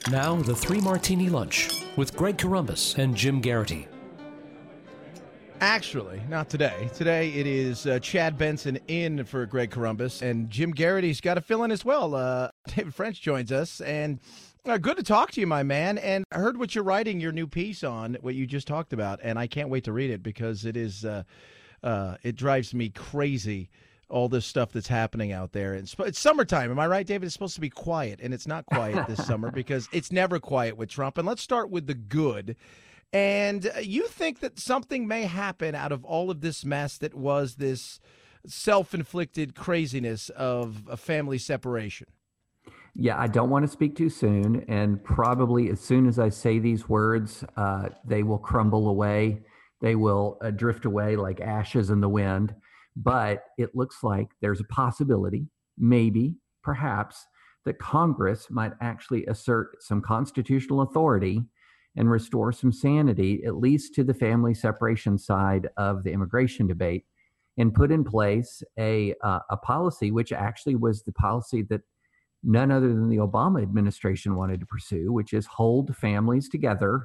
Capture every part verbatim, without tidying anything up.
Now, the Three Martini Lunch with Greg Corombos and Jim Garrity. Actually, not today. Today it is uh, Chad Benson in for Greg Corombos, and Jim Garrity's got to fill in as well. Uh, David French joins us, and uh, good to talk to you, my man. And I heard what you're writing your new piece on, what you just talked about, and I can't wait to read it because it is uh, uh, it drives me crazy. All this stuff that's happening out there. It's, it's summertime. Am I right, David? It's supposed to be quiet, and it's not quiet this summer because it's never quiet with Trump. And let's start with the good. And you think that something may happen out of all of this mess that was this self-inflicted craziness of a family separation? Yeah, I don't want to speak too soon. And probably as soon as I say these words, uh, they will crumble away. They will uh, drift away like ashes in the wind. But it looks like there's a possibility, maybe, perhaps, that Congress might actually assert some constitutional authority and restore some sanity, at least to the family separation side of the immigration debate, and put in place a uh, a policy which actually was the policy that none other than the Obama administration wanted to pursue, which is hold families together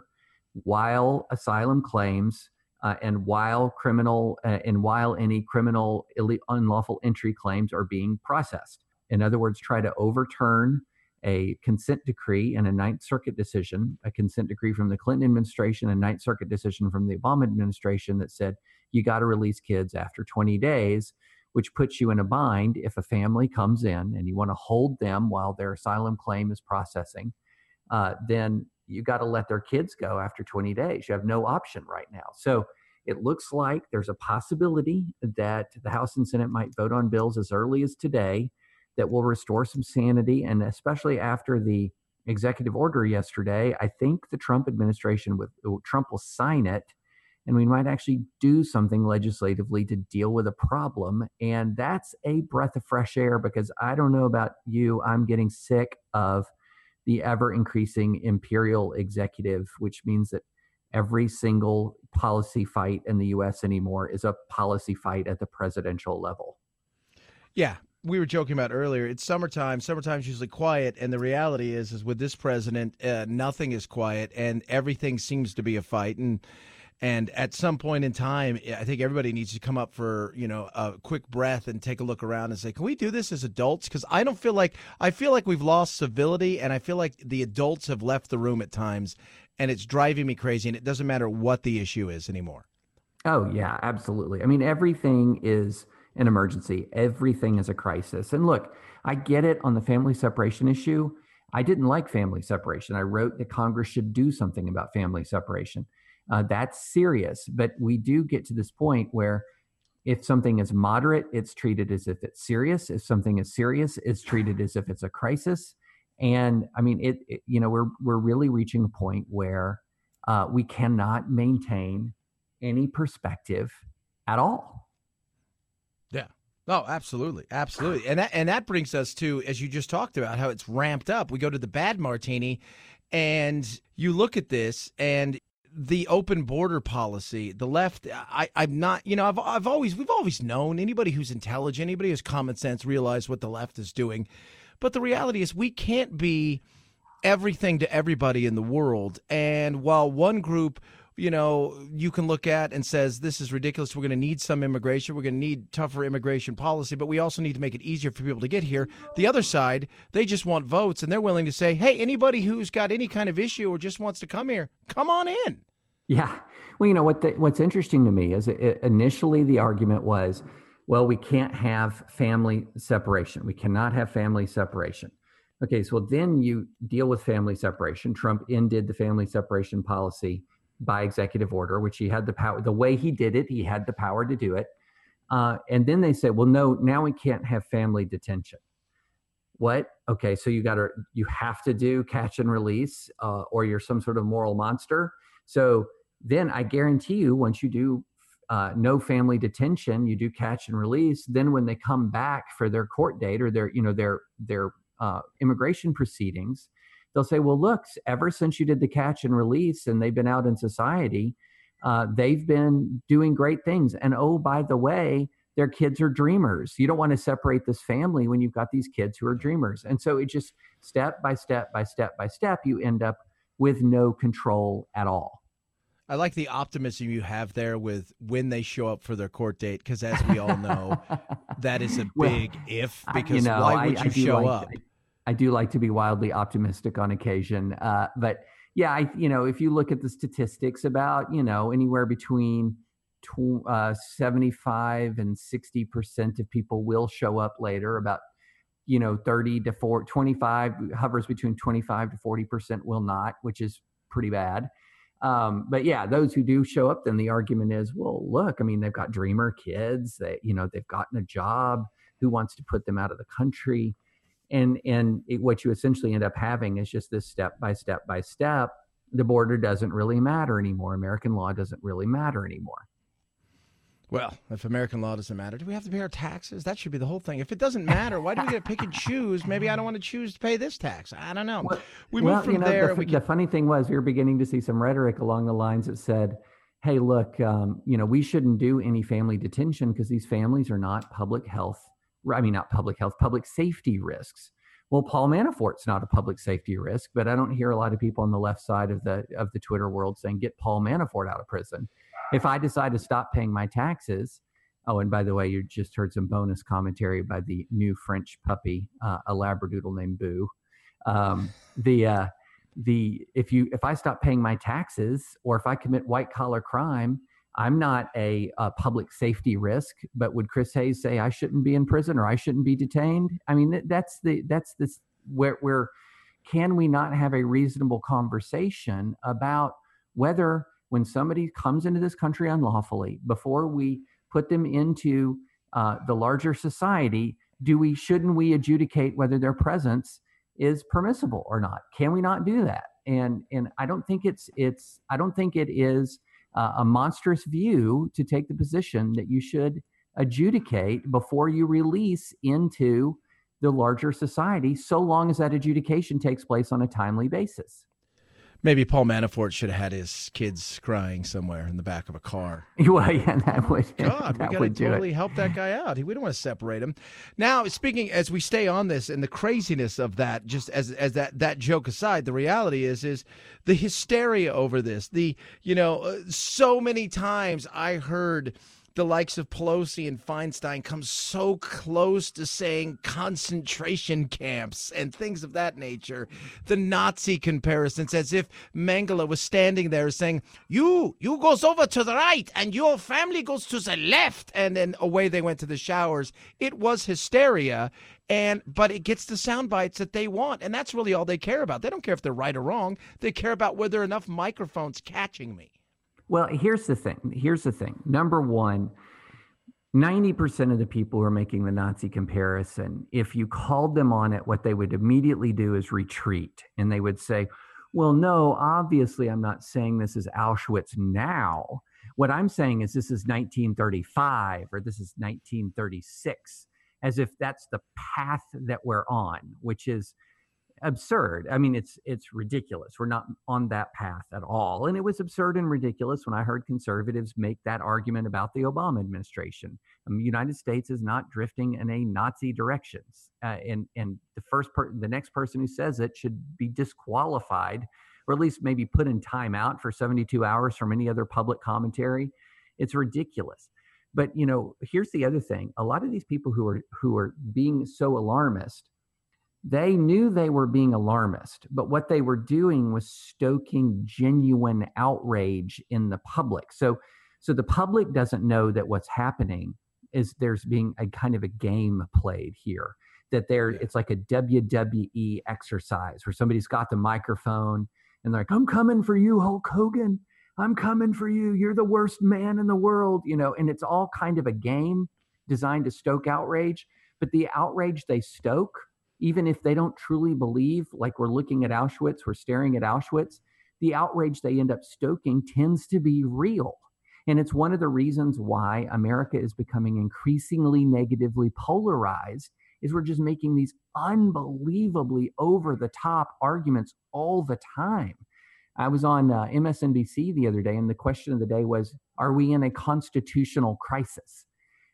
while asylum claims Uh, and while criminal uh, and while any criminal Ill- unlawful entry claims are being processed. In other words, try to overturn a consent decree and a Ninth Circuit decision, a consent decree from the Clinton administration, a Ninth Circuit decision from the Obama administration that said you got to release kids after twenty days, which puts you in a bind if a family comes in and you want to hold them while their asylum claim is processing. Uh, then you got to let their kids go after twenty days. You have no option right now. So it looks like there's a possibility that the House and Senate might vote on bills as early as today that will restore some sanity. And especially after the executive order yesterday, I think the Trump administration with Trump will sign it, and we might actually do something legislatively to deal with a problem. And that's a breath of fresh air because I don't know about you, I'm getting sick of the ever-increasing imperial executive, which means that every single policy fight in the U S anymore is a policy fight at the presidential level. Yeah, we were joking about earlier. It's summertime. Summertime's usually quiet, and the reality is, is with this president, uh, nothing is quiet, and everything seems to be a fight. And And at some point in time, I think everybody needs to come up for, you know, a quick breath and take a look around and say, can we do this as adults? Because I don't feel like I feel like we've lost civility, and I feel like the adults have left the room at times, and it's driving me crazy. And it doesn't matter what the issue is anymore. Oh, yeah, absolutely. I mean, everything is an emergency. Everything is a crisis. And look, I get it on the family separation issue. I didn't like family separation. I wrote that Congress should do something about family separation. Uh, that's serious, but we do get to this point where if something is moderate, it's treated as if it's serious. If something is serious, it's treated as if it's a crisis. And I mean, it, it you know, we're we're really reaching a point where uh, we cannot maintain any perspective at all. Yeah. Oh, absolutely. Absolutely. And that, and that brings us to, as you just talked about, how it's ramped up. We go to the bad martini, and you look at this and the open border policy, the left, I, I'm not, you know, I've, I've always, we've always known, anybody who's intelligent, anybody who's common sense realize what the left is doing. But the reality is we can't be everything to everybody in the world. And while one group, you know, you can look at and says, this is ridiculous, we're going to need some immigration, we're going to need tougher immigration policy, but we also need to make it easier for people to get here. The other side, they just want votes, and they're willing to say, hey, anybody who's got any kind of issue or just wants to come here, come on in. Yeah. Well, you know, what the, what's interesting to me is it, initially the argument was, well, we can't have family separation. We cannot have family separation. Okay, so then you deal with family separation. Trump ended the family separation policy by executive order, which he had the power. The way he did it, he had the power to do it. Uh, and then they said, well, no, now we can't have family detention. What? Okay, so you got to, you have to do catch and release, uh, or you're some sort of moral monster. So then I guarantee you, once you do uh, no family detention, you do catch and release. Then when they come back for their court date or their, you know, their their uh, immigration proceedings, they'll say, well, look, ever since you did the catch and release and they've been out in society, uh, they've been doing great things. And oh, by the way, their kids are dreamers. You don't want to separate this family when you've got these kids who are dreamers. And so it just step by step by step by step, you end up with no control at all. I like the optimism you have there with when they show up for their court date, because as we all know, that is a Well, big if, I- because you know, why would I- I you do show like- up? I do like to be wildly optimistic on occasion. Uh, but yeah, I, you know, if you look at the statistics about, you know, anywhere between tw- uh, seventy-five and sixty percent of people will show up later. About, you know, thirty to four, twenty-five hovers between twenty-five to forty percent will not, which is pretty bad. Um, but yeah, those who do show up, then the argument is, well, look, I mean, they've got dreamer kids, they, you know, they've gotten a job. Who wants to put them out of the country? And and it, what you essentially end up having is just this step by step by step. The border doesn't really matter anymore. American law doesn't really matter anymore. Well, if American law doesn't matter, do we have to pay our taxes? That should be the whole thing. If it doesn't matter, why do we get to pick and choose? Maybe I don't want to choose to pay this tax. I don't know. Well, we well, move from you know, there. The, we the can, funny thing was, we were beginning to see some rhetoric along the lines that said, "Hey, look, um, you know, we shouldn't do any family detention because these families are not public health. I mean, not public health, public safety risks." Well, Paul Manafort's not a public safety risk, but I don't hear a lot of people on the left side of the of the Twitter world saying, "Get Paul Manafort out of prison." If I decide to stop paying my taxes, oh, and by the way, you just heard some bonus commentary by the new French puppy, uh, a Labradoodle named Boo. Um, the uh, the if you if I stop paying my taxes, or if I commit white collar crime, I'm not a, a public safety risk. But would Chris Hayes say I shouldn't be in prison or I shouldn't be detained? I mean, that's the that's this where where can we not have a reasonable conversation about whether, when somebody comes into this country unlawfully, before we put them into uh, the larger society, do we shouldn't we adjudicate whether their presence is permissible or not? Can we not do that? And and I don't think it's it's I don't think it is uh, a monstrous view to take the position that you should adjudicate before you release into the larger society, so long as that adjudication takes place on a timely basis. maybe Paul Manafort should have had his kids crying somewhere in the back of a car. Well, yeah, that would, God, that we got to would do totally it. help that guy out. We don't want to separate him. Now, speaking as we stay on this and the craziness of that, just as as that that joke aside, the reality is is the hysteria over this. The you know, uh, so many times I heard the likes of Pelosi and Feinstein come so close to saying concentration camps and things of that nature. The Nazi comparisons, as if Mengele was standing there saying, you, you goes over to the right and your family goes to the left. And then away they went to the showers. It was hysteria. And but it gets the sound bites that they want. And that's really all they care about. They don't care if they're right or wrong. They care about whether there are enough microphones catching me. Well, here's the thing. Here's the thing. Number one, ninety percent of the people who are making the Nazi comparison, if you called them on it, what they would immediately do is retreat. And they would say, well, no, obviously I'm not saying this is Auschwitz now. What I'm saying is this is nineteen thirty-five or this is nineteen thirty-six, as if that's the path that we're on, which is absurd. I mean, it's it's ridiculous. We're not on that path at all. And it was absurd and ridiculous when I heard conservatives make that argument about the Obama administration. Um, the United States is not drifting in a Nazi direction. Uh, and and the first per- the next person who says it should be disqualified, or at least maybe put in timeout for seventy-two hours from any other public commentary. It's ridiculous. But you know, here's the other thing. A lot of these people who are who are being so alarmist, they knew they were being alarmist, but what they were doing was stoking genuine outrage in the public. So, so the public doesn't know that what's happening is there's being a kind of a game played here, that there Yeah. it's like a W W E exercise where somebody's got the microphone and they're like, I'm coming for you, Hulk Hogan. I'm coming for you. You're the worst man in the world, you know, and it's all kind of a game designed to stoke outrage, but the outrage they stoke, even if they don't truly believe, like we're looking at Auschwitz, we're staring at Auschwitz, the outrage they end up stoking tends to be real. And it's one of the reasons why America is becoming increasingly negatively polarized, is we're just making these unbelievably over-the-top arguments all the time. I was on uh, M S N B C the other day, and the question of the day was, are we in a constitutional crisis?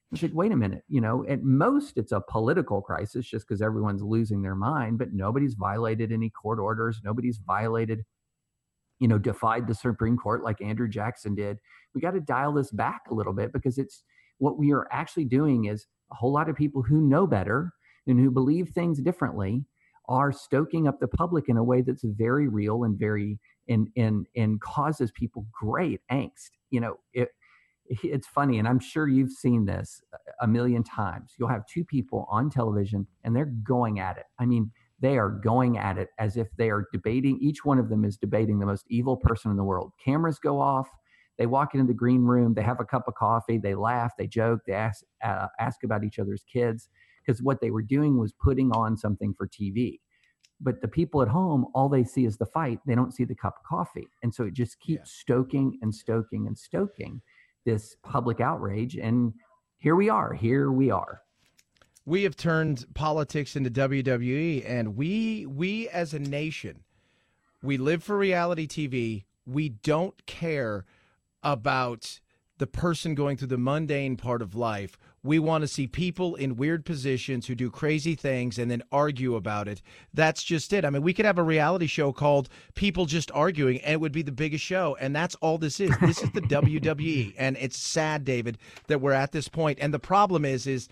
I said, wait a minute, you know, at most it's a political crisis just because everyone's losing their mind, but nobody's violated any court orders. Nobody's violated, you know, defied the Supreme Court like Andrew Jackson did. We got to dial this back a little bit, because it's what we are actually doing is a whole lot of people who know better and who believe things differently are stoking up the public in a way that's very real and very and and and causes people great angst. You know, it it's funny, and I'm sure you've seen this a million times. You'll have two people on television and they're going at it. I mean, they are going at it as if they are debating. Each one of them is debating the most evil person in the world. Cameras go off. They walk into the green room. They have a cup of coffee. They laugh. They joke. They ask uh, ask about each other's kids, because what they were doing was putting on something for T V. But the people at home, all they see is the fight. They don't see the cup of coffee. And so it just keeps yeah. stoking and stoking and stoking this public outrage. And here we are. Here we are. We have turned politics into W W E, and we we as a nation, we live for reality T V. We don't care about the person going through the mundane part of life. We want to see people in weird positions who do crazy things and then argue about it. That's just it. I mean, we could have a reality show called People Just Arguing, and it would be the biggest show. And that's all this is. This is the W W E. And it's sad, David, that we're at this point. And the problem is, is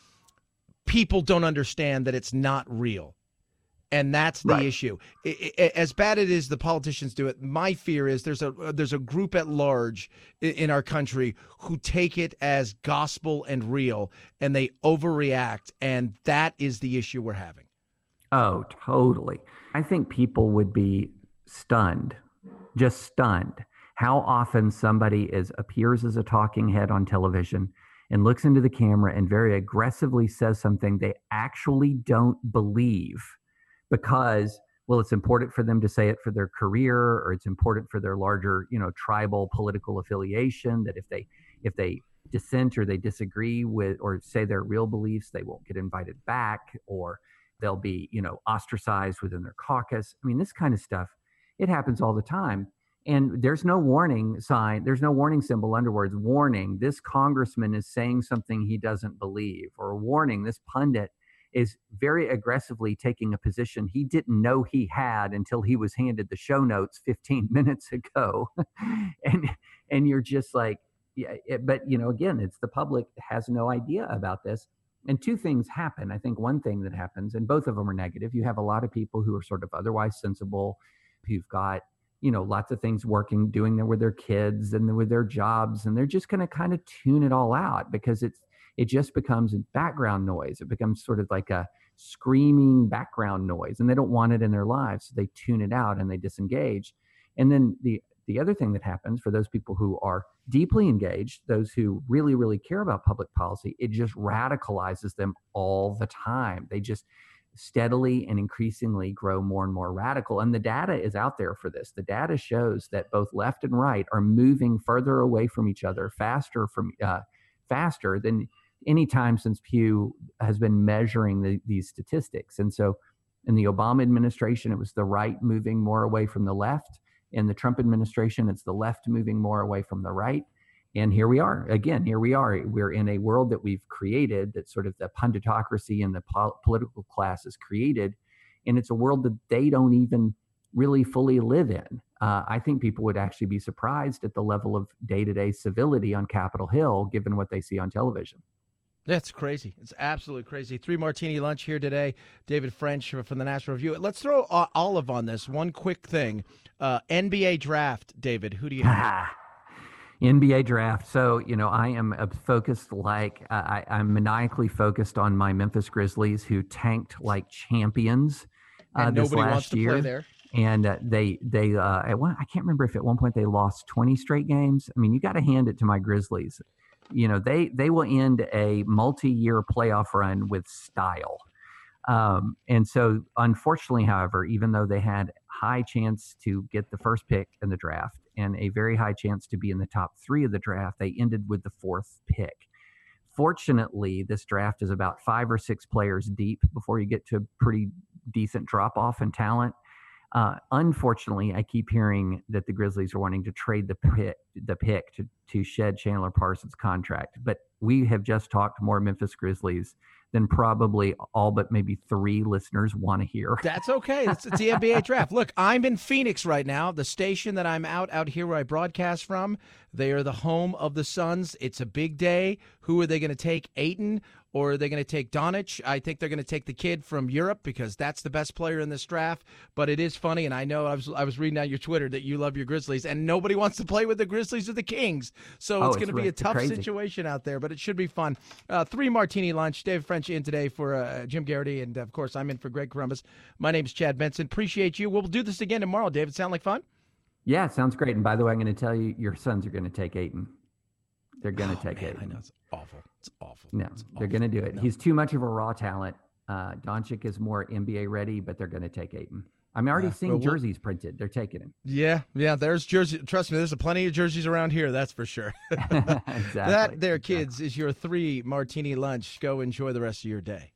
people don't understand that it's not real. And that's the right. issue. I, I, as bad it is the politicians do it, my fear is there's a there's a group at large in, in our country who take it as gospel and real, and they overreact, and that is the issue we're having. Oh, totally. I think people would be stunned, just stunned, how often somebody is appears as a talking head on television and looks into the camera and very aggressively says something they actually don't believe. Because, well, it's important for them to say it for their career, or it's important for their larger, you know, tribal political affiliation, that if they if they dissent or they disagree with or say their real beliefs, they won't get invited back, or they'll be, you know, ostracized within their caucus. I mean, this kind of stuff, it happens all the time. And there's no warning sign. There's no warning symbol under words. Warning, this congressman is saying something he doesn't believe, or warning, this pundit is very aggressively taking a position he didn't know he had until he was handed the show notes fifteen minutes ago. and and you're just like, yeah, it, but you know, again, it's the public has no idea about this. And two things happen. I think one thing that happens, and both of them are negative. You have a lot of people who are sort of otherwise sensible, who've got, you know, lots of things working, doing them with their kids and with their jobs, and they're just going to kind of tune it all out, because it's it just becomes background noise. It becomes sort of like a screaming background noise, and they don't want it in their lives. So they tune it out and they disengage. And then the, the other thing that happens for those people who are deeply engaged, those who really, really care about public policy, it just radicalizes them all the time. They just steadily and increasingly grow more and more radical. And the data is out there for this. The data shows that both left and right are moving further away from each other, faster from uh, faster than any time since Pew has been measuring the, these statistics. And so in the Obama administration, it was the right moving more away from the left. In the Trump administration, it's the left moving more away from the right. And here we are. Again, here we are. We're in a world that we've created, that sort of the punditocracy and the po- political class has created. And it's a world that they don't even really fully live in. Uh, I think people would actually be surprised at the level of day-to-day civility on Capitol Hill, given what they see on television. That's crazy. It's absolutely crazy. Three Martini Lunch here today. David French from the National Review. Let's throw Olive on this. One quick thing. Uh, N B A draft, David. Who do you have? N B A draft. So, you know, I am focused like uh, I, I'm maniacally focused on my Memphis Grizzlies, who tanked like champions uh, and this nobody last wants to year. Play there. And uh, they, they, uh, at one, I can't remember if at one point they lost twenty straight games. I mean, you got to hand it to my Grizzlies. You know, they, they will end a multi-year playoff run with style. Um, and so, unfortunately, however, even though they had high chance to get the first pick in the draft and a very high chance to be in the top three of the draft, they ended with the fourth pick. Fortunately, this draft is about five or six players deep before you get to a pretty decent drop-off in talent. Uh, unfortunately, I keep hearing that the Grizzlies are wanting to trade the pick, the pick to, to shed Chandler Parsons' contract. But we have just talked more Memphis Grizzlies than probably all but maybe three listeners want to hear. That's okay. It's, it's the N B A draft. Look, I'm in Phoenix right now, the station that I'm out out here where I broadcast from. They are the home of the Suns. It's a big day. Who are they going to take, Ayton, or are they going to take Doncic? I think they're going to take the kid from Europe because that's the best player in this draft. But it is funny, and I know I was I was reading on your Twitter that you love your Grizzlies, and nobody wants to play with the Grizzlies or the Kings. So oh, it's going to be a tough crazy. situation out there, but it should be fun. Uh, three Martini Lunch. Dave French in today for uh, Jim Garrity, and, of course, I'm in for Greg Columbus. My name's Chad Benson. Appreciate you. We'll do this again tomorrow, David. Sound like fun? Yeah, sounds great. And by the way, I'm going to tell you, your Suns are going to take Ayton. They're going to oh, take man, Ayton. I know. It's awful. It's awful. No, it's they're awful. going to do it. No. He's too much of a raw talent. Uh, Doncic is more N B A ready, but they're going to take Ayton. I'm already Yeah, seeing well, we'll- jerseys printed. They're taking him. Yeah, yeah, there's jersey. Trust me, there's a plenty of jerseys around here, that's for sure. exactly. That there, exactly. kids, is your three Martini Lunch. Go enjoy the rest of your day.